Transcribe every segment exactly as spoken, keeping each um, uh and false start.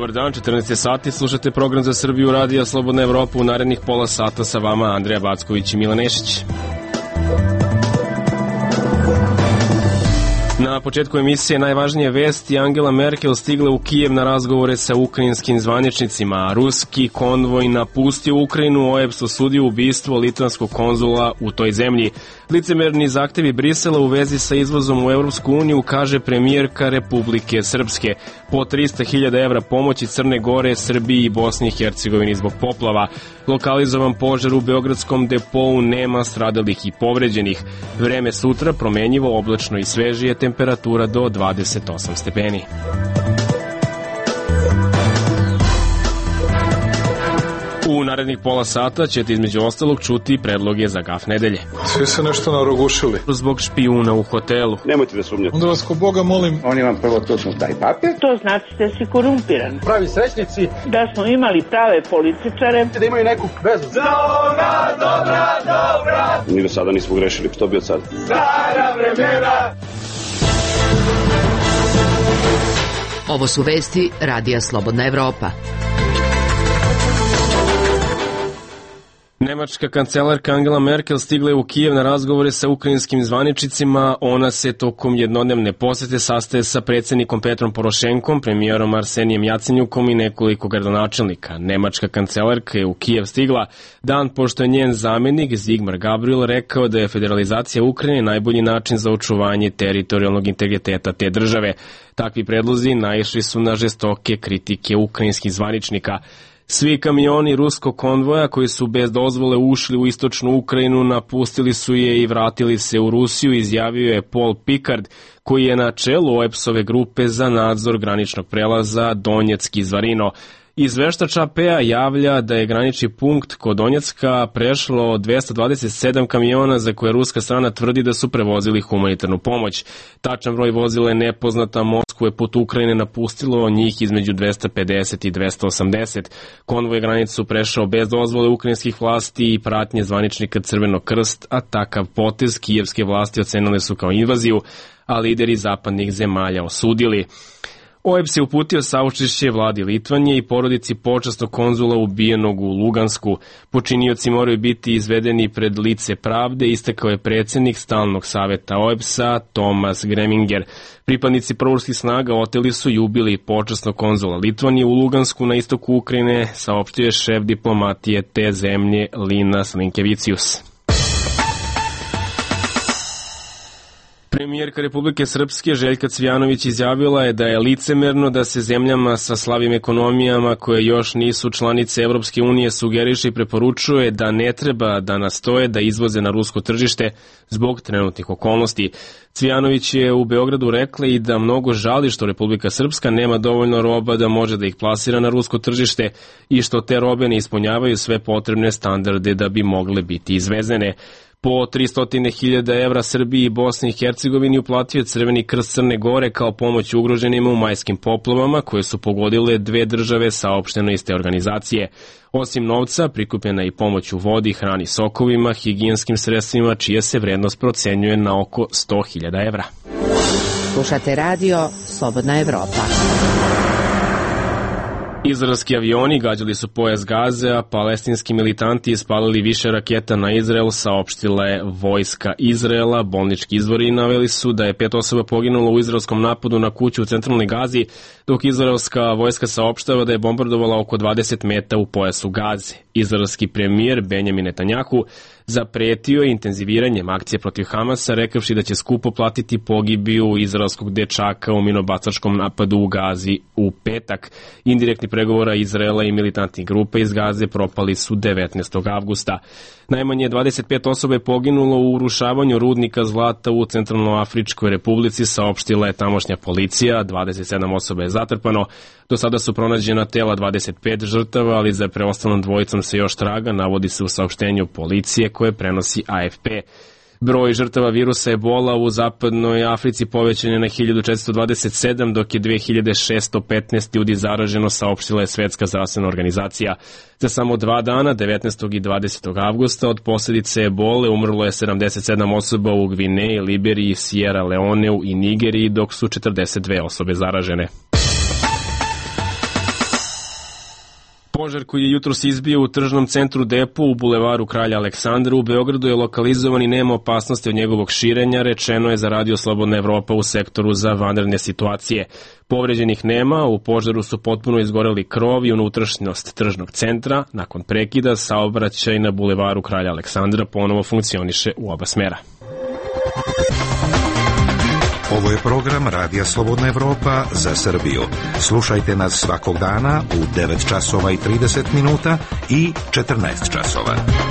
Dobar dan, četrnaest sati, slušate program za Srbiju Radija Slobodna Evropa. U narednih pola sata sa vama Andreja Backović i Milan Nešić. Na početku emisije najvažnije vesti: Angela Merkel stigla u Kijev na razgovore sa ukrajinskim zvaničnicima. Ruski konvoj napustio Ukrajinu, O E B S osudio ubistvo litvanskog konzula u toj zemlji. Licemerni zahtevi Brisela u vezi sa izvozom u Evropsku uniju, kaže premijerka Republike Srpske. Po trista hiljada evra pomoći Crne Gore, Srbiji i Bosni i Hercegovini zbog poplava. Lokalizovan požar u beogradskom depou, nema stradalih i povređenih. Vreme sutra promenjivo, oblačno i svežije, temperatura do dvadeset osam stepeni. U narednih pola sata ćete između ostalog čuti predloge za gaf nedelje. Svi se nešto narogušili. Zbog špijuna u hotelu. Nemojte da sumnjate. Onda vas ko Boga molim. Oni vam prvo tutnu taj papir. To znači da si korumpiran. Pravi srećnici. Da smo imali prave političare. Da imaju neku vezu. Za ona dobra, dobra. Mi do sada nismo grešili. Što bi od sada? Stara vremena. Ovo su vesti Radija Slobodna Evropa. Nemačka kancelarka Angela Merkel stigla je u Kijev na razgovore sa ukrajinskim zvaničnicima. Ona se tokom jednodnevne posete sastaje sa predsjednikom Petrom Porošenkom, premijerom Arsenijem Jacenjukom i nekoliko gradonačelnika. Nemačka kancelarka je u Kijev stigla dan pošto je njen zamenik Zigmar Gabriel rekao da je federalizacija Ukrajine najbolji način za očuvanje teritorijalnog integriteta te države. Takvi predlozi naišli su na žestoke kritike ukrajinskih zvaničnika. Svi kamioni ruskog konvoja koji su bez dozvole ušli u istočnu Ukrajinu napustili su je i vratili se u Rusiju, izjavio je Paul Picard, koji je na čelu O E B S-ove grupe za nadzor graničnog prelaza Donjeck-Zvarino. Izveštač A P-a javlja da je granični punkt kod Donjecka prešlo dvesta dvadeset sedam kamiona za koje ruska strana tvrdi da su prevozili humanitarnu pomoć. Tačan broj vozila je nepoznata. Moskvu je put Ukrajine napustilo njih između dvesta pedeset i dvesta osamdeset. Konvoj granicu prešao bez dozvole ukrajinskih vlasti i pratnje zvaničnika Crvenog krst, a takav potez kijevske vlasti ocenile su kao invaziju, a lideri zapadnih zemalja osudili. O E B S je uputio saučešće vladi Litvanije i porodici počasnog konzula ubijenog u Lugansku. Počinioci moraju biti izvedeni pred lice pravde, istakao je predsjednik stalnog saveta O E B S-a Tomas Greminger. Pripadnici proruskih snaga oteli su i ubili počasnog konzula Litvanije u Lugansku na istoku Ukrajine, saopštio je šef diplomatije te zemlje Linas Linkevicius. Premijerka Republike Srpske Željka Cvijanović izjavila je da je licemerno da se zemljama sa slabim ekonomijama koje još nisu članice Evropske unije sugeriše i preporučuje da ne treba da nastoje da izvoze na rusko tržište zbog trenutnih okolnosti. Cvijanović je u Beogradu rekla i da mnogo žali što Republika Srpska nema dovoljno roba da može da ih plasira na rusko tržište i što te robe ne ispunjavaju sve potrebne standarde da bi mogle biti izvezene. Po tristo hiljada evra Srbiji i Bosni i Hercegovini uplatio Crveni krst Crne Gore kao pomoć ugroženima u majskim poplavama koje su pogodile dve države, saopšteno iz te organizacije. Osim novca, prikupljena je i pomoć u vodi, hrani, sokovima, higijenskim sredstvima, čija se vrednost procenjuje na oko sto hiljada evra. Slušate radio Slobodna Evropa. Izraelski avioni gađali su pojas Gaze, a palestinski militanti ispalili više raketa na Izrael, saopštila je vojska Izraela. Bolnički izvori naveli su da je pet osoba poginulo u izraelskom napadu na kuću u centralnoj Gazi, dok izraelska vojska saopštava da je bombardovala oko dvadeset meta u pojasu Gaze. Izraelski premijer Benjamin Netanjahu zapretio je intenziviranjem akcije protiv Hamasa, rekavši da će skupo platiti pogibiju izraelskog dečaka u minobacačkom napadu u Gazi u petak. Indirektni pregovora Izraela i militantnih grupa iz Gaze propali su devetnaestog avgusta. Najmanje dvadeset pet osoba je poginulo u urušavanju rudnika zlata u Centralnoafričkoj republici, saopštila je tamošnja policija. dvadeset sedam osoba je zatrpano. Do sada su pronađena tela dvadeset pet žrtava, ali za preostalom dvojicom se još traga, navodi se u saopštenju policije koje prenosi A F P. Broj žrtava virusa ebola u zapadnoj Africi povećan je na hiljadu četiristo dvadeset sedam, dok je dve hiljade šesto petnaest ljudi zaraženo, saopštila je Svetska zdravstvena organizacija. Za samo dva dana, devetnaestog i dvadesetog avgusta, od posljedice ebole umrlo je sedamdeset sedam osoba u Gvineji, Liberiji, Sierra Leoneu i Nigeriji, dok su četrdeset dve osobe zaražene. Požar koji je jutros izbio u tržnom centru Depo u bulevaru Kralja Aleksandra u Beogradu je lokalizovan i nema opasnosti od njegovog širenja, rečeno je za Radio Slobodna Evropa u sektoru za vanredne situacije. Povređenih nema, u požaru su potpuno izgoreli krov i unutrašnjost tržnog centra. Nakon prekida, saobraćaj na bulevaru Kralja Aleksandra ponovo funkcioniše u oba smera. Ovo je program Radija Slobodna Evropa za Srbiju. Slušajte nas svakog dana u devet časova i trideset minuta i četrnaest časova.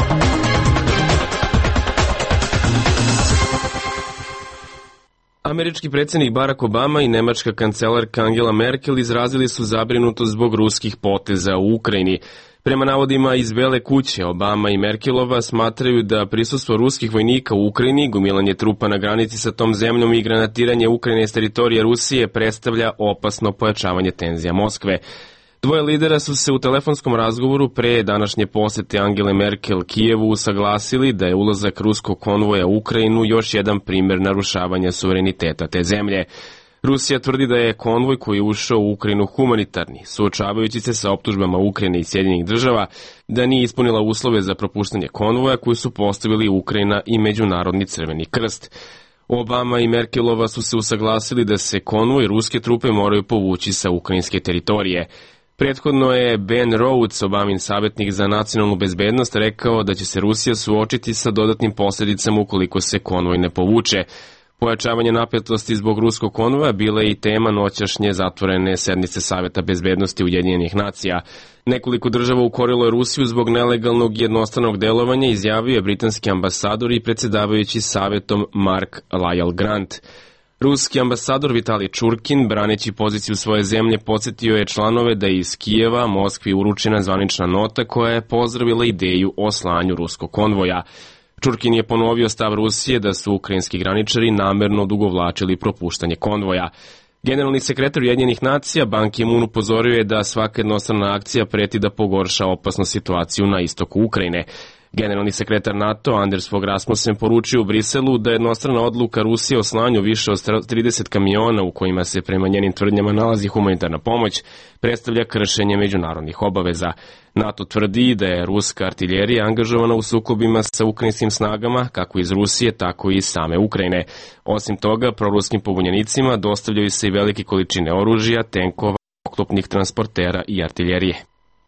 Američki predsjednik Barack Obama i nemačka kancelarka Angela Merkel izrazili su zabrinutost zbog ruskih poteza u Ukrajini. Prema navodima iz Bele kuće, Obama i Merkelova smatraju da prisustvo ruskih vojnika u Ukrajini, gomilanje trupa na granici sa tom zemljom i granatiranje Ukrajine s teritorija Rusije predstavlja opasno pojačavanje tenzija Moskve. Dvoje lidera su se u telefonskom razgovoru pre današnje posete Angele Merkel Kijevu usaglasili da je ulazak ruskog konvoja u Ukrajinu još jedan primjer narušavanja suvereniteta te zemlje. Rusija tvrdi da je konvoj koji je ušao u Ukrajinu humanitarni, suočavajući se sa optužbama Ukrajine i Sjedinjenih država da nije ispunila uslove za propuštanje konvoja koji su postavili Ukrajina i Međunarodni Crveni krst. Obama i Merkelova su se usaglasili da se konvoj i ruske trupe moraju povući sa ukrajinske teritorije. Prethodno je Ben Rhodes, Obamin savjetnik za nacionalnu bezbednost, rekao da će se Rusija suočiti sa dodatnim posljedicama ukoliko se konvoj ne povuče. Pojačavanje napetosti zbog ruskog konvoja bila je i tema noćašnje zatvorene sednice Saveta bezbednosti Ujedinjenih nacija. Nekoliko država ukorilo je Rusiju zbog nelegalnog jednostranog delovanja, izjavio je britanski ambasador i predsjedavajući savetom Mark Lyall Grant. Ruski ambasador Vitalij Čurkin, braneći poziciju svoje zemlje, podsjetio je članove da je iz Kijeva Moskvi uručena zvanična nota koja je pozdravila ideju o slanju ruskog konvoja. Čurkin je ponovio stav Rusije da su ukrajinski graničari namerno odugovlačili propuštanje konvoja. Generalni sekretar Ujedinjenih nacija Ban Ki-moon upozorio je da svaka jednostrana akcija preti da pogorša opasnu situaciju na istoku Ukrajine. Generalni sekretar NATO Anders Fogh Rasmussen poručio u Briselu da jednostrana odluka Rusije o slanju više od trideset kamiona u kojima se prema njenim tvrdnjama nalazi humanitarna pomoć predstavlja kršenje međunarodnih obaveza. NATO tvrdi da je ruska artiljerija angažovana u sukobima sa ukrajinskim snagama, kako iz Rusije, tako i iz same Ukrajine. Osim toga, proruskim pobunjenicima dostavljaju se i velike količine oružja, tenkova, oklopnih transportera i artiljerije.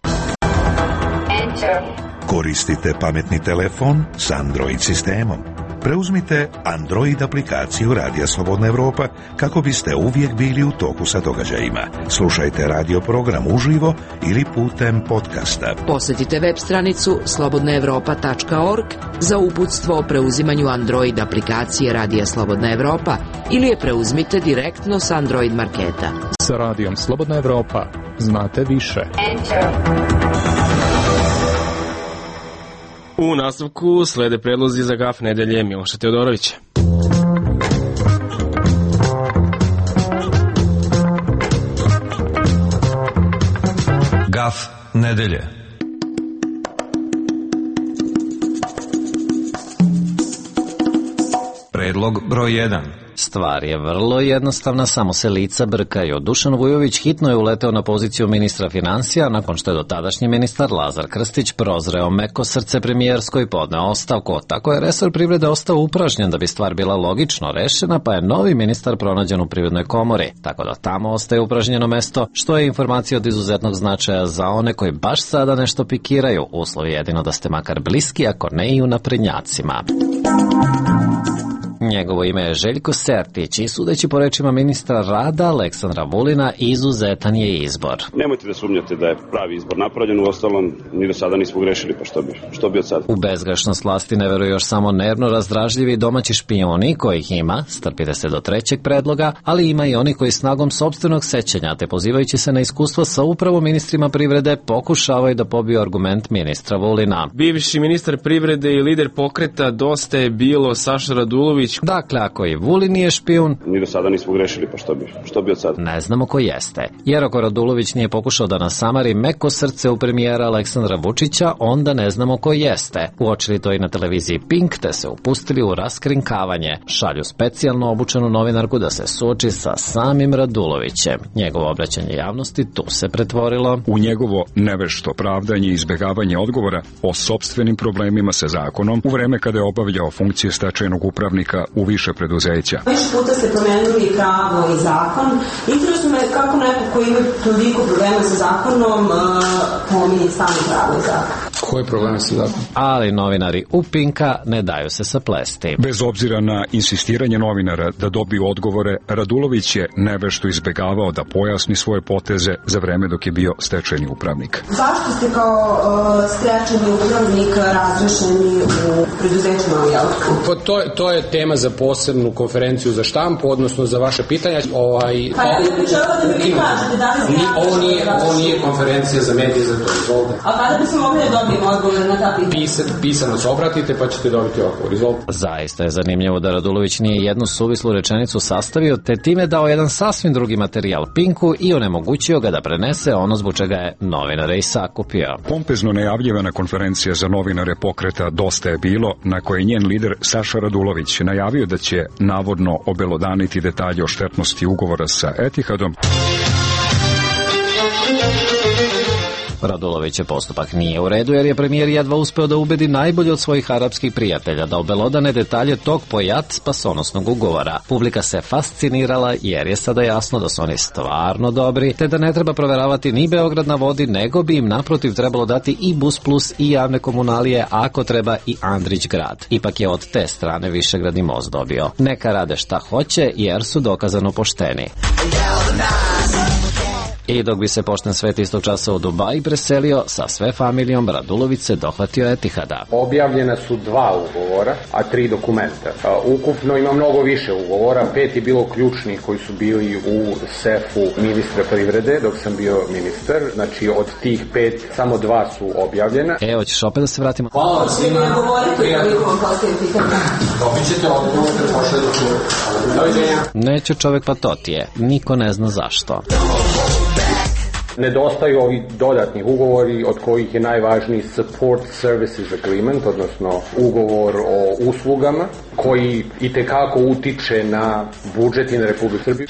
Koristite pametni telefon s Android sistemom. Preuzmite Android aplikaciju Radija Slobodna Evropa kako biste uvijek bili u toku sa događajima. Slušajte radio program uživo ili putem podcasta. Posjetite web stranicu slobodna evropa tačka org za uputstvo o preuzimanju Android aplikacije Radija Slobodna Evropa ili je preuzmite direktno s Android marketa. Sa Radijom Slobodna Evropa znate više. U nastavku slede predlozi za gaf nedelje Miloša Teodorovića. Gaf nedelje. Predlog broj jedan. Stvar je vrlo jednostavna, samo se lica brkaju. Dušan Vujović hitno je uleteo na poziciju ministra financija nakon što je dotadašnji ministar Lazar Krstić prozreo meko srce premijersko i podneo ostavku. Tako je resor privrede ostao upražnjen da bi stvar bila logično rešena, pa je novi ministar pronađen u Privrednoj komori. Tako da tamo ostaje upražnjeno mesto, što je informacija od izuzetnog značaja za one koji baš sada nešto pikiraju. Uslov je jedino da ste makar bliski, ako ne i u naprednjacima. Njegovo ime je Željko Sertić i sudeći po rečima ministra rada Aleksandra Vulina izuzetan je izbor. Nemojte da sumnjate da je pravi izbor napravljen, u ostalom ni do sada nismo grešili, pa što bi, što bi od sada? U bezgrešnost vlasti ne veruju još samo nervno razdražljivi domaći špijuni kojih ima, strpite se do trećeg predloga, ali ima i oni koji snagom sopstvenog sećanja te pozivajući se na iskustvo sa upravo ministrima privrede pokušavaju da pobiju argument ministra Vulina. Bivši ministar privrede i lider pokreta Dosta je bilo Saša Radulović Radulović. Dakle, ako i Vulin nije špijun, mi do sada nismo grešili, pa što bi, što bi od sada? Ne znamo ko jeste. Jer ako Radulović nije pokušao da nasamari meko srce u premijera Aleksandra Vučića, onda ne znamo ko jeste. Uočili to i na televiziji Pink, te se upustili u raskrinkavanje. Šalju specijalno obučenu novinarku da se suoči sa samim Radulovićem. Njegovo obraćanje javnosti tu se pretvorilo u njegovo nevešto pravdanje i izbegavanje odgovora o sopstvenim problemima sa zakonom u vreme kada je obavljao funkcije stečajnog upravnika u više preduzeća. Više puta ste promenili pravo i zakon. Interesuje me kako neko koji ima toliko problema sa zakonom pominje stalno pravo i zakon. Koje probleme sa zakonom? Ali novinari u Pinka ne daju se saplesti. Bez obzira na insistiranje novinara da dobiju odgovore, Radulović je nevešto izbegavao da pojasni svoje poteze za vreme dok je bio stečajni upravnik. Zašto ste kao uh, stečajni upravnik razrešeni u preduzeću Novi Autku? Pa to, to je tema za posebnu konferenciju za štampu, odnosno za vaše pitanja. Ovaj, pa ja bih želeo da mi vi kažete da li ste ovo nije, ovo nije konferencija za medije za to, izvolite. A kada bismo mogli da dobijemo odgovor na ta pitanja? Pisa, pisano se obratite pa ćete dobiti odgovor, izvolite. Zaista je zanimljivo da Radulović nije jednu suvislu rečenicu sastavio, te time dao jedan sasvim drugi materijal Pinku i onemogućio ga da prenese ono zbog čega je novinare i sakupio. Pompezno najavljivana konferencija za novinare pokreta Dosta je bilo, na kojoj je njen lider Saša Radulović najavio da će navodno obelodaniti detalje o štetnosti ugovora sa Etihadom. Radulovićev postupak nije u redu jer je premijer jedva uspeo da ubedi najbolje od svojih arapskih prijatelja da obelodane detalje tog pojat spasonosnog ugovora. Publika se fascinirala jer je sada jasno da su oni stvarno dobri, te da ne treba proveravati ni Beograd na vodi, nego bi im naprotiv trebalo dati i Bus Plus i javne komunalije, a ako treba i Andrić grad. Ipak je od te strane Višegradni most dobio. Neka rade šta hoće jer su dokazano pošteni. I dok bi se pošten svet istog časa u Dubaji preselio, sa sve familijom Radulović se dohvatio Etihada. Objavljena su dva ugovora, a tri dokumenta. Ukupno ima mnogo više ugovora, pet je bilo ključnih koji su bili u sefu ministra privrede dok sam bio ministar, znači od tih pet samo dva su objavljena. Evo, ćeš opet da se vratimo. Hvala vam svima. Dobit ćete odgovor da pošle do čuva. Doviđenja. Neće čovek, pa to ti je. Niko ne zna zašto. Nedostaju ovi dodatni ugovori od kojih je najvažniji Support Services Agreement, odnosno ugovor o uslugama koji itekako utiče na budžet i na Republiku Srbiju.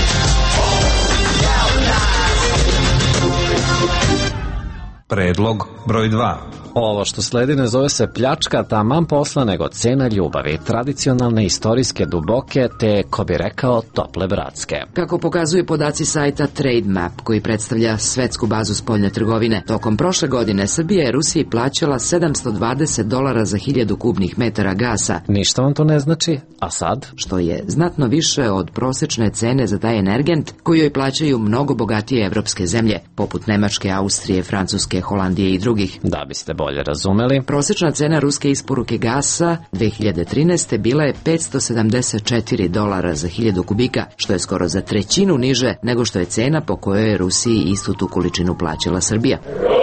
Predlog broj dva. Ovo što sledi ne zove se pljačka taman posla, nego cena ljubavi, tradicionalne, istorijske, duboke, te, ko bi rekao, tople bratske. Kako pokazuju podaci sajta Trade Map, koji predstavlja svetsku bazu spoljne trgovine, tokom prošle godine Srbija je Rusiji plaćala sedamsto dvadeset dolara za hiljadu kubnih metara gasa. Ništa vam to ne znači, a sad? Što je znatno više od prosečne cene za taj energent, koju joj plaćaju mnogo bogatije evropske zemlje, poput Nemačke, Austrije, Francuske, Holandije i drugih. Da biste bolje razumeli, prosečna cena ruske isporuke gasa dve hiljade trinaeste. bila je petsto sedamdeset četiri dolara za hiljadu kubika, što je skoro za trećinu niže nego što je cena po kojoj je Rusiji istu tu količinu plaćala Srbija.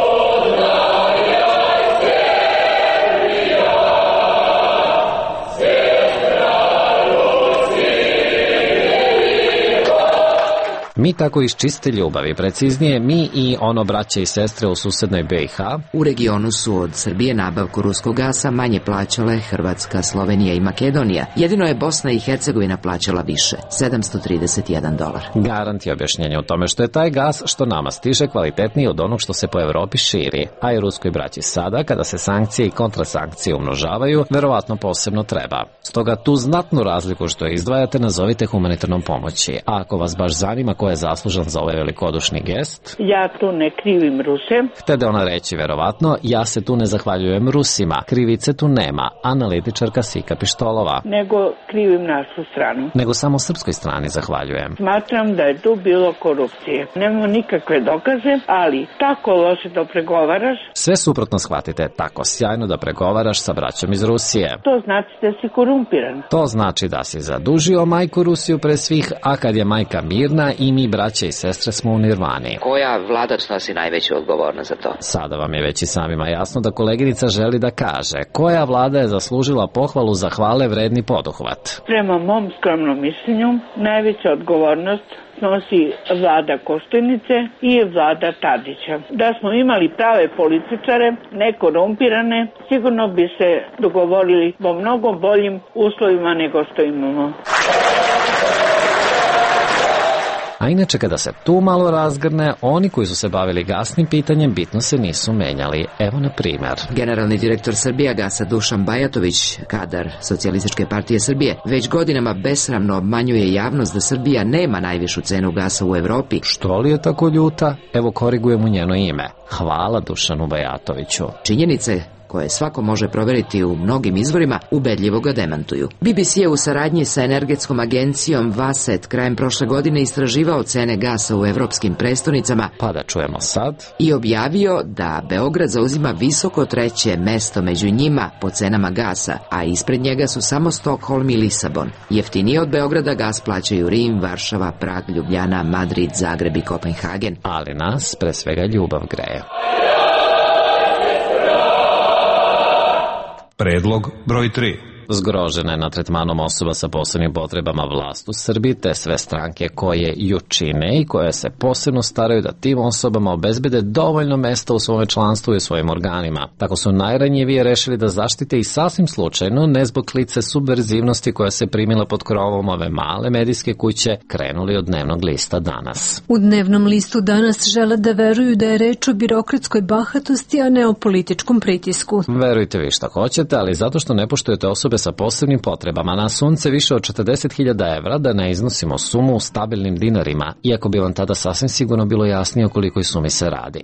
Mi tako iz čiste ljubavi, preciznije mi i ono braće i sestre u susednoj B i H. U regionu su od Srbije nabavku ruskog gasa manje plaćale Hrvatska, Slovenija i Makedonija. Jedino je Bosna i Hercegovina plaćala više, sedamsto trideset jedan dolar. Garant je objašnjenje u tome što je taj gas što nama stiže kvalitetniji od onog što se po Evropi širi, a i ruskoj braći sada, kada se sankcije i kontrasankcije umnožavaju, verovatno posebno treba. Stoga tu znatnu razliku što izdvajate nazovite humanitarnom pomoći, a ako vas baš zanima ko je zaslužan za ovaj velikodušni gest? Ja tu ne krivim Ruse. Htede ona reći verovatno, ja se tu ne zahvaljujem Rusima, krivice tu nema, analitičarka Sika Pištolova. Nego krivim našu stranu. Nego samo srpskoj strani zahvaljujem. Smatram da je tu bilo korupcije. Nemamo nikakve dokaze, ali tako loše da pregovaraš. Sve suprotno shvatite, tako sjajno da pregovaraš sa braćom iz Rusije. To znači da si korumpiran. To znači da si zadužio majku Rusiju pre svih, a kad je majka mirna i mi braća i sestre smo u nirvani. Koja vlada snosi najveću odgovornost za to? Sada vam je već i samima jasno da koleginica želi da kaže koja vlada je zaslužila pohvalu za hvale vredni poduhvat. Prema mom skromnom mišljenju, najveća odgovornost snosi vlada Koštunice i vlada Tadića. Da smo imali prave političare, ne korumpirane, sigurno bi se dogovorili po mnogo boljim uslovima nego što imamo. A inače, kada se tu malo razgrne, oni koji su se bavili gasnim pitanjem bitno se nisu menjali. Evo na primjer. Generalni direktor Srbijagasa Dušan Bajatović, kadar Socijalističke partije Srbije, već godinama besramno obmanjuje javnost da Srbija nema najvišu cenu gasa u Evropi. Što li je tako ljuta? Evo korigujemo njeno ime. Hvala Dušanu Bajatoviću. Činjenice koje svako može proveriti u mnogim izvorima, ubedljivo ga demantuju. B B C je u saradnji sa energetskom agencijom Vaset krajem prošle godine istraživao cene gasa u evropskim prestonicama, pa da čujemo sad, i objavio da Beograd zauzima visoko treće mesto među njima po cenama gasa, a ispred njega su samo Stokholm i Lisabon. Jeftinije od Beograda gas plaćaju Rim, Varšava, Prag, Ljubljana, Madrid, Zagreb i Kopenhagen. Ali nas pre svega ljubav greje. Predlog broj tri. Zgrožena je na tretmanom osoba sa posebnim potrebama vlast u Srbiji, te sve stranke koje ju čine i koje se posebno staraju da tim osobama obezbede dovoljno mesta u svome članstvu i u svojim organima. Tako su najranjivije rešili da zaštite i sasvim slučajno, ne zbog klice subverzivnosti koja se primila pod krovom ove male medijske kuće, krenuli od dnevnog lista Danas. U dnevnom listu Danas žele da veruju da je reč o birokratskoj bahatosti, a ne o političkom pritisku. Verujte vi šta hoćete, ali zato što ne poštujete osobe sa posebnim potrebama na sunce više od četrdeset hiljada evra, da ne iznosimo sumu u stabilnim dinarima, iako bi vam tada sasvim sigurno bilo jasnije o kolikoj sumi se radi.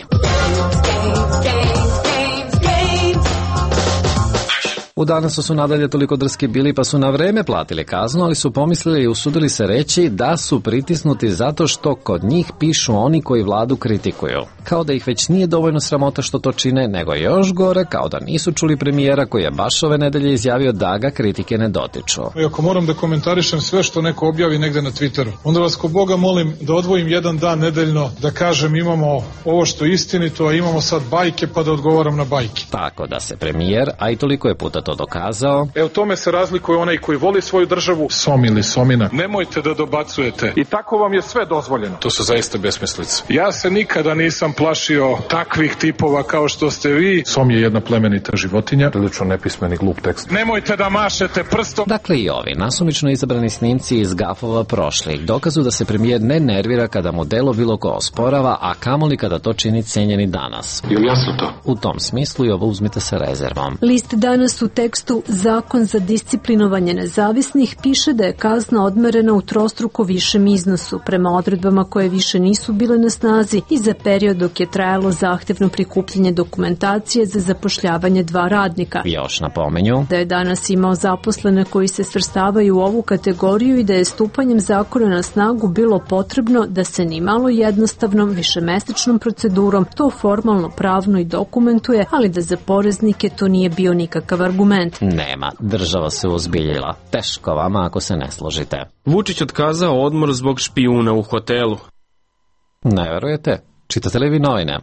U Danasu su nadalje toliko drski bili pa su na vreme platili kaznu, ali su pomislili i usudili se reći da su pritisnuti zato što kod njih pišu oni koji vladu kritikuju. Kao da ih već nije dovoljno sramota što to čine, nego još gore, kao da nisu čuli premijera koji je baš ove nedelje izjavio da ga kritike ne dotiču. I ako moram da komentarišem sve što neko objavi negde na Twitteru, onda vas ko Boga molim da odvojim jedan dan nedeljno da kažem imamo ovo što je istinito, a imamo sad bajke pa da odgovaram na bajke. Tako da se premijer, a i toliko je puta to dokazao. E u tome se razlikuje onaj koji voli svoju državu, Som ili Somina. Nemojte da dobacujete. I tako vam je sve dozvoljeno. To su zaista besmislice. Ja se nikada nisam plašio takvih tipova kao što ste vi. Som je jedna plemenita životinja. Prilično nepismeni glup tekst. Nemojte da mašete prstom. Dakle i ovi nasumično izabrani snimci iz gafova prošlih dokazu da se premijer ne nervira kada mu delo bilo ko osporava, a kamoli kada to čini cenjeni Danas. Je li jasno to? U tom smislu i ovo uzmite sa rezervom. List Danas u tekstu Zakon za disciplinovanje nezavisnih piše da je kazna odmerena u trostruko višem iznosu prema odredbama koje više nisu bile na snazi i za period dok je trajalo zahtevno prikupljanje dokumentacije za zapošljavanje dva radnika. Još napomenju da je Danas imao zaposlene koji se svrstavaju u ovu kategoriju i da je stupanjem zakona na snagu bilo potrebno da se ni malo jednostavnom višemesečnom procedurom to formalno pravno i dokumentuje, ali da za poreznike to nije bio nikakav argument. Nema, država se uzbiljila. Teško vama ako se ne složite. Vučić otkazao odmor zbog špijuna u hotelu. Ne verujete? Čitate li vi novine?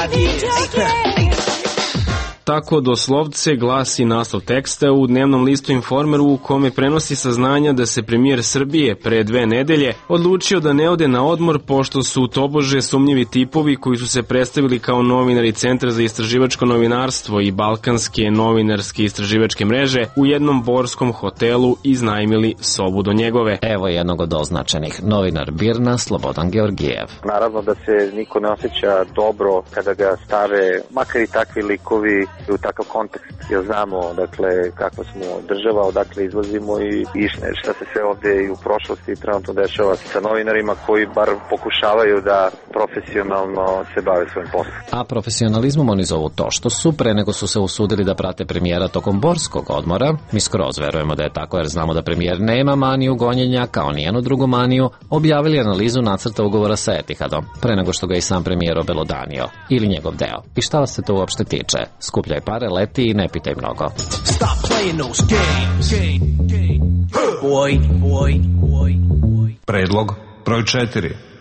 Tako doslovce glasi naslov teksta u dnevnom listu Informeru u kome prenosi saznanja da se premijer Srbije pre dve nedelje odlučio da ne ode na odmor pošto su tobože sumnjivi tipovi koji su se predstavili kao novinari Centra za istraživačko novinarstvo i Balkanske novinarske istraživačke mreže u jednom borskom hotelu iznajmili sobu do njegove. Evo jednog od označenih, novinar Birna Slobodan Georgijev. Naravno da se niko ne osjeća dobro kada ga stave, makar i takvi likovi, u takav kontekst, jer znamo dakle kakva smo država, odakle izlazimo i, i šta se sve ovde i u prošlosti trenutno dešava sa novinarima koji bar pokušavaju da profesionalno se bave svojim poslom. A profesionalizmom oni zovu to što su pre nego su se usudili da prate premijera tokom borskog odmora. Mi skroz verujemo da je tako jer znamo da premijer nema maniju gonjenja kao nijenu drugu maniju, objavili analizu nacrta ugovora sa Etihadom pre nego što ga i sam premijer obelodanio ili njegov deo. I šta vas se to uopšte tiče? Skupljaj pare, leti i ne pitaj mnogo. Predlog broj četiri.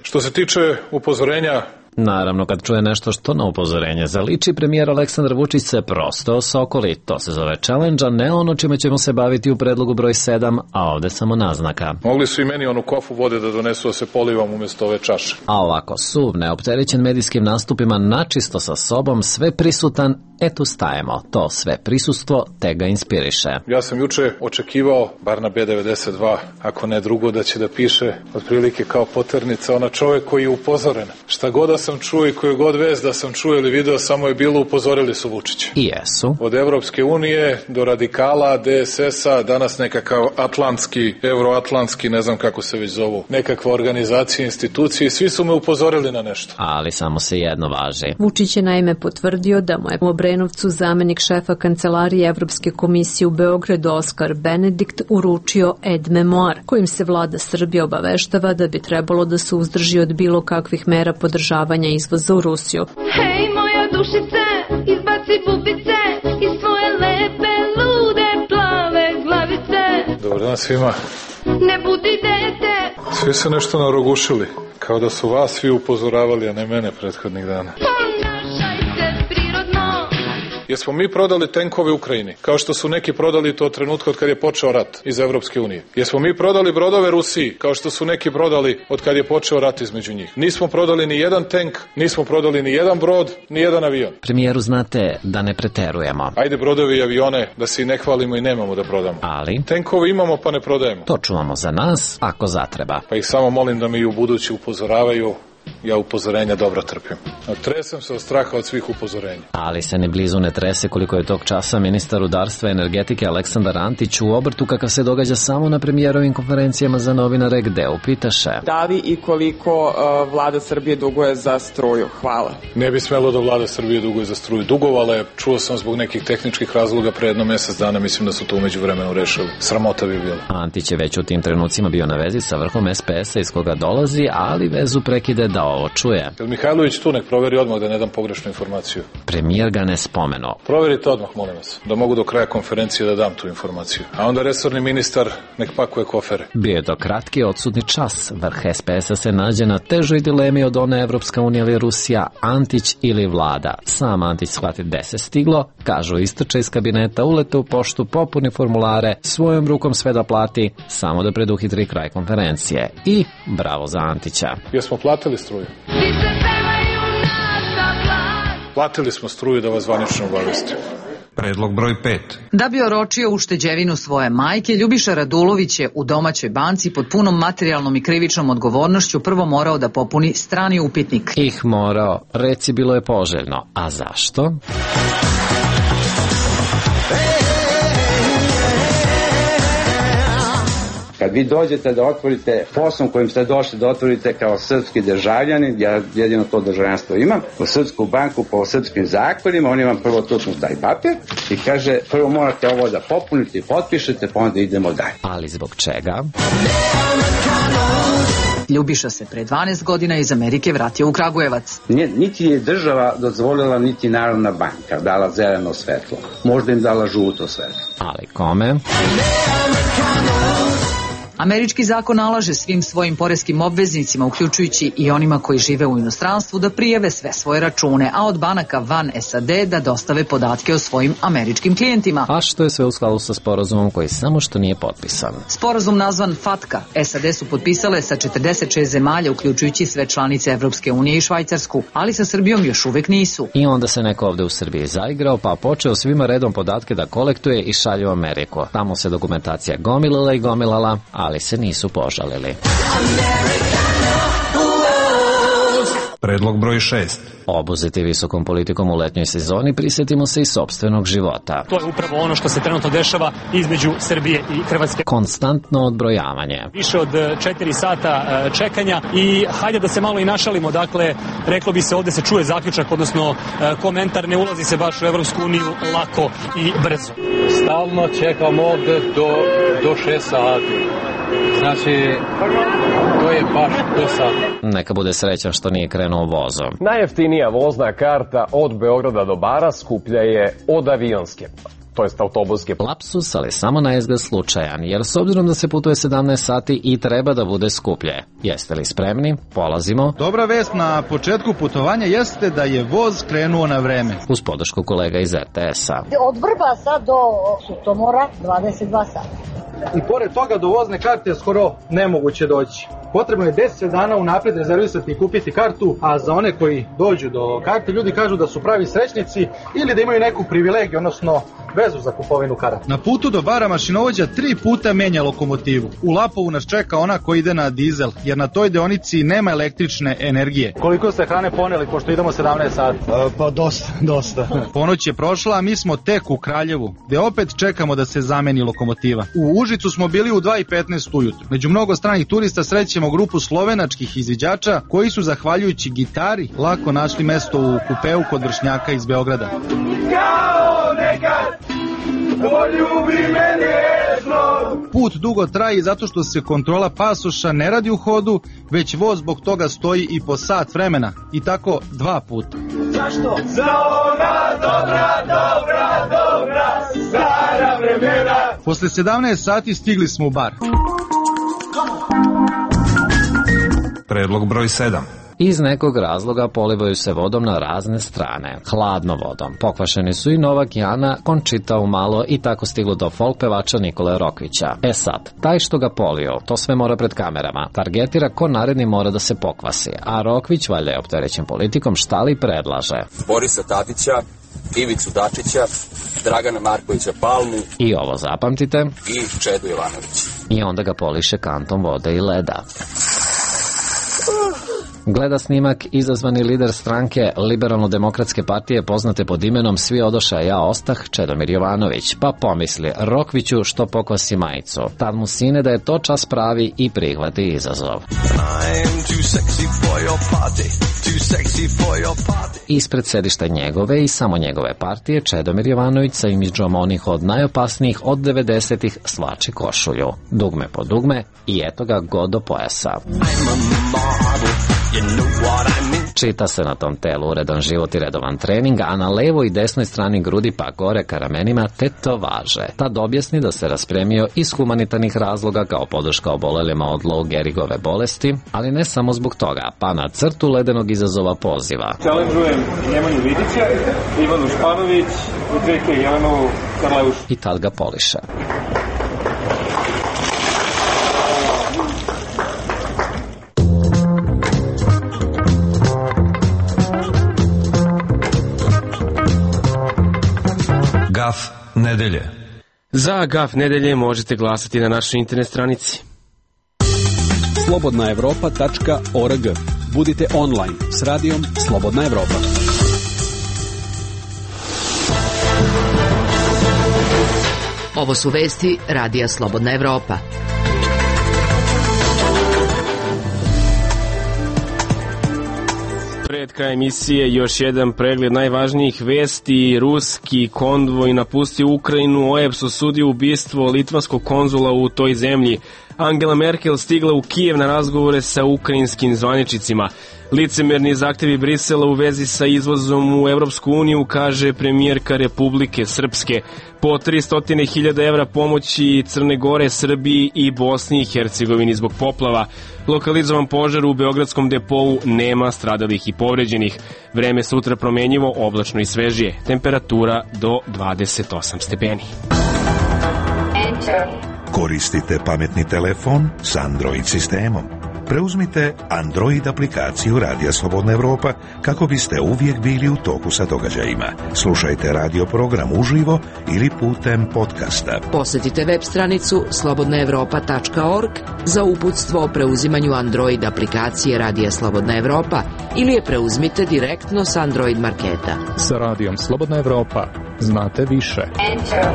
Što se tiče upozorenja, naravno, kad čuje nešto što na upozorenje zaliči, premijer Aleksandar Vučić se prosto osokoli. To se zove challenge, a ne ono čime ćemo se baviti u predlogu broj sedam, a ovde samo naznaka. Mogli su i meni onu kofu vode da donesu da se polivam umjesto ove čaše. A ovako suv, neopterećen medijskim nastupima, načisto sa sobom, sve prisutan, eto stajemo. To sve prisustvo te ga inspiriše. Ja sam juče očekivao, bar na B devedeset dva, ako ne drugo, da će da piše otprilike kao poternica, ona čovjek koji je upozoren. Šta god da sam čuo i koju god vez da sam čuo ili video, samo je bilo upozorili su Vučića. I jesu. Od Evropske unije do radikala, D S S-a, danas nekakav atlantski, euroatlantski, ne znam kako se već zovu, nekakva organizacija, institucije, svi su me upozorili na nešto. Ali samo se jedno važi. Vučić je naime potvrdio da mu je u Obrenovcu zamenik šefa Kancelarije Evropske komisije u Beogradu Oskar Benedikt uručio ed memoar, kojim se vlada Srbije obaveštava da bi trebalo da se uzdrži od bilo kakvih mera podržavanja izvoza u Rusiju. Hej moja dušice, izbaci bubice iz svoje lepe, lude, plave glavice. Dobar dan svima. Ne budi dete. Svi se nešto narogušili, kao da su vas svi upozoravali, a ne mene prethodnih dana. Ponašaj se prirodno. Jesmo mi prodali tenkove Ukrajini, kao što su neki prodali to trenutka od kad je počeo rat iz Evropske unije? Jesmo mi prodali brodove Rusiji, kao što su neki prodali od kad je počeo rat između njih? Nismo prodali ni jedan tank, nismo prodali ni jedan brod, ni jedan avion. Premijeru, znate da ne preterujemo. Ajde brodovi i avione, da se i ne hvalimo i nemamo da prodamo. Ali? Tenkove imamo pa ne prodajemo. To čuvamo za nas, ako zatreba. Pa ih samo molim da me i u budući upozoravaju. Ja upozorenja dobro trpim. Tresem se od straha od svih upozorenja. Ali se ni blizu ne trese koliko je tog časa ministar rudarstva i energetike Aleksandar Antić u obrtu kakav se događa samo na premijerovim konferencijama za novinare, gde upitaše. Da li i koliko uh, vlada Srbije duguje za struju? Hvala. Ne bi smelo da vlada Srbije duguje za struju. Dugovala je, čuo sam zbog nekih tehničkih razloga pre jedno mesec dana, mislim da su to umeđu vremenu rešili. Sramota bi bilo. Antić je već u tim trenucima bio na vezi sa vrhom es pe es-a iz koga dolazi, ali vezu prekide da ovo čuje. Jel Mihajlović tu, nek proveri odmah da ne dam pogrešnu informaciju. Premijer ga ne spomenuo. Proverite odmah, molim vas, da mogu do kraja konferencije da dam tu informaciju. A onda resorni ministar nek pakuje kofere. Bio je to kratki odsutni čas. Vrh es pe es-a se nađe na težoj dilemi od one Evropska unija ili Rusija, Antić ili vlada. Sam Antić shvati gde se stiglo, kažu istrče iz kabineta, ulete u poštu, popuni formulare, svojom rukom sve da plati, samo da preduhitri kraj konferencije. I bravo za Antića. Jesmo platili struju? Platili smo struju, da vas zvanično obavestim. Predlog broj pet. Da bi oročio ušteđevinu svoje majke, Ljubiša Radulović je u domaćoj banci pod punom materijalnom i krivičnom odgovornošću prvo morao da popuni strani upitnik. Ih morao, reci bilo je poželjno. A zašto? Kad vi dođete da otvorite poslom kojim ste došli da otvorite kao srpski državljanin, ja jedino to državljanstvo imam, u srpsku banku po srpskim zakonima, oni vam prvo tutnu taj papir i kaže prvo morate ovo da popunite i potpišete, pa onda idemo dalje. Ali zbog čega? Ljubiša se pre dvanaest godina iz Amerike vratio u Kragujevac. Niti je država dozvolila, niti Narodna banka dala zeleno svetlo. Možda im dala žuto svetlo. Ali kome? Američki zakon nalaže svim svojim poreskim obveznicima, uključujući i onima koji žive u inostranstvu, da prijave sve svoje račune, a od banaka van es a de da dostave podatke o svojim američkim klijentima. A što je sve u skladu sa sporazumom koji samo što nije potpisan? Sporazum nazvan FATCA es a de su potpisale sa četrdeset šest zemalja, uključujući sve članice Evropske unije i Švajcarsku, ali sa Srbijom još uvek nisu. I onda se neko ovde u Srbiji zaigrao, pa počeo svima redom podatke da kolektuje i šalje u Ameriku. Tamo se dokumentacija gomilala i gomilala, ali se nisu požalili. Predlog broj šest. Obuzeti visokom politikom u letnjoj sezoni, prisjetimo se i sopstvenog života. To je upravo ono što se trenutno dešava između Srbije i Hrvatske. Konstantno odbrojavanje. Više od četiri sata čekanja i hajde da se malo i našalimo. Dakle, reklo bi se, ovde se čuje zaključak, odnosno komentar, ne ulazi se baš u Evropsku uniju lako i brzo. Stalno čekam ovde do, do šest sati. Znači, to je baš dosadno. Neka bude srećan što nije krenuo vozom. Najjeftinija vozna karta od Beograda do Bara skuplja je od avionske. to jest autobuske. Lapsus, ali samo na izgled slučajan, jer s obzirom da se putuje sedamnaest sati i treba da bude skuplje. Jeste li spremni? Polazimo. Dobra vest na početku putovanja jeste da je voz krenuo na vreme. Uz podršku kolega iz er te es-a. Od Vrbasa do Sutomora dvadeset dva sata. I pored toga do vozne karte je skoro nemoguće doći. Potrebno je deset dana unapred rezervisati i kupiti kartu, a za one koji dođu do karte, ljudi kažu da su pravi srećnici ili da imaju neku privilegiju, odnosno vezu za kupovinu karata. Na putu do bara mašinovođa tri puta menja lokomotivu. U Lapovu nas čeka ona koja ide na dizel, jer na toj deonici nema električne energije. Koliko ste hrane poneli, pošto idemo sedamnaest sati? A, pa dosta, dosta. Ponoć je prošla, a mi smo tek u Kraljevu, gde opet čekamo da se zameni lokomotiva. U Užicu smo bili u dva i petnaest ujutru. Među mnogo stranih turista srećemo grupu slovenačkih izviđača koji su, zahvaljujući gitari, lako našli mesto u kupeu kod vršnjaka iz Beograda. Kao nekad, poljubi me nježno. Put dugo traje zato što se kontrola pasoša ne radi u hodu, već voz zbog toga stoji i po sat vremena. I tako dva puta. Zašto? Za ona dobra, dobra, dobra, stara vremena. Posle sedamnaest sati stigli smo u bar. Predlog broj sedam. Iz nekog razloga polivaju se vodom na razne strane, hladno vodom. Pokvašeni su i Novak Jana, Končita Umalo i tako stiglo do folk pevača Nikole Rokvića. E sad, taj što ga polio, to sve mora pred kamerama, targetira ko naredni mora da se pokvasi, a Rokvić, valjda je opterećen politikom, šta li predlaže? Borisa Tadića, Ivicu Dačića, Dragana Markovića Palmu i ovo zapamtite i Čedu Jovanović. I onda ga poliše kantom vode i leda. Gleda snimak izazvani lider stranke Liberalno-demokratske partije poznate pod imenom Svi odoša, ja ostah, Čedomir Jovanović, pa pomisli Rokviću što pokvasi majicu. Tad mu sine da je to čas pravi i prihvati izazov. Ispred sedišta njegove i samo njegove partije Čedomir Jovanović sa imidžom onih od najopasnijih od devedesetih svlači košulju. Dugme po dugme i eto ga god do pojasa. Čita se na tom telu uredan život i redovan trening, a na levoj i desnoj strani grudi pa gore ka ramenima tetovaže. Tad objasni da se raspremio iz humanitarnih razloga kao podrška obolelima od Lou Gehrigove bolesti, ali ne samo zbog toga, pa na crtu ledenog izazova poziva. Challenge'ujem Nemanju Vidića, Ivanu Španović i Dveke Jelenovu Karleušu. I tad ga poliše. Gaf nedelje. Za Gaf nedelje možete glasati na našoj internet stranici. slobodna evropa tačka org. Budite online s radijom Slobodna Evropa. Ovo su vesti Radija Slobodna Evropa. Pred kraj emisije još jedan pregled najvažnijih vesti. Ruski konvoj napustio Ukrajinu, O E B S osudio ubistvo litvanskog konzula u toj zemlji. Angela Merkel stigla u Kijev na razgovore sa ukrajinskim zvaničnicima. Licemerni zahtevi Brisela u vezi sa izvozom u Evropsku uniju, kaže premijerka Republike Srpske. Po tristo hiljada evra pomoći Crne Gore, Srbiji i Bosni i Hercegovini zbog poplava. Lokalizovan požar u beogradskom depou, nema stradalih i povređenih. Vreme sutra promenjivo, oblačno i svežije. Temperatura do dvadeset osam stepeni. Koristite pametni telefon s Android sistemom. Preuzmite Android aplikaciju Radija Slobodna Evropa kako biste uvijek bili u toku sa događajima. Slušajte radio program uživo ili putem podcasta. Posjetite web stranicu slobodna evropa tačka org za uputstvo o preuzimanju Android aplikacije Radija Slobodna Evropa ili je preuzmite direktno s Android marketa. Sa Radijom Slobodna Evropa znate više. Enter.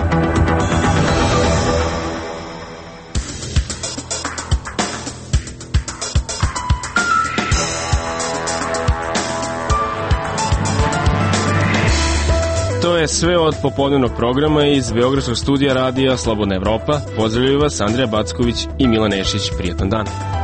To je sve od popodnevnog programa iz Beogradskog studija Radija Slobodna Evropa. Pozdravljaju vas Andreja Backović i Milan Nešić. Prijatan dan.